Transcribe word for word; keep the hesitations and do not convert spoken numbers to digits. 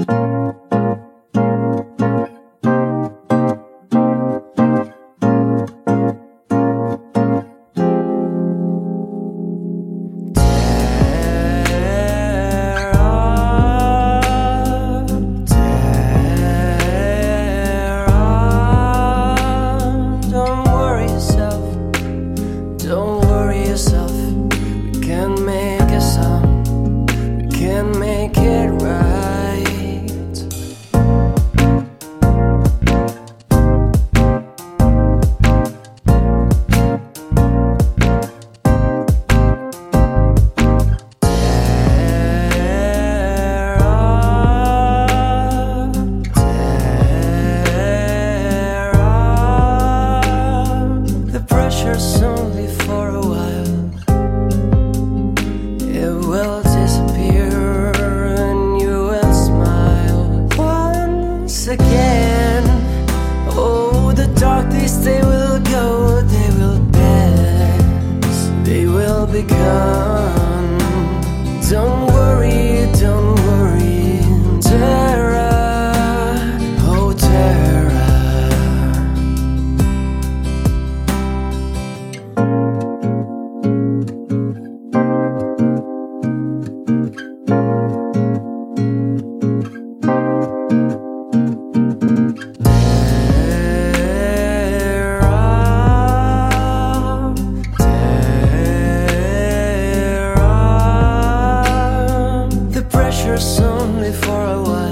Make it right. Tear up, tear up. The pressure's only for a while. It will disappear again. Oh, the dark days, they will go, they will pass, they will be gone. Don't worry, don't worry, Terra, oh Terra. Only for a while.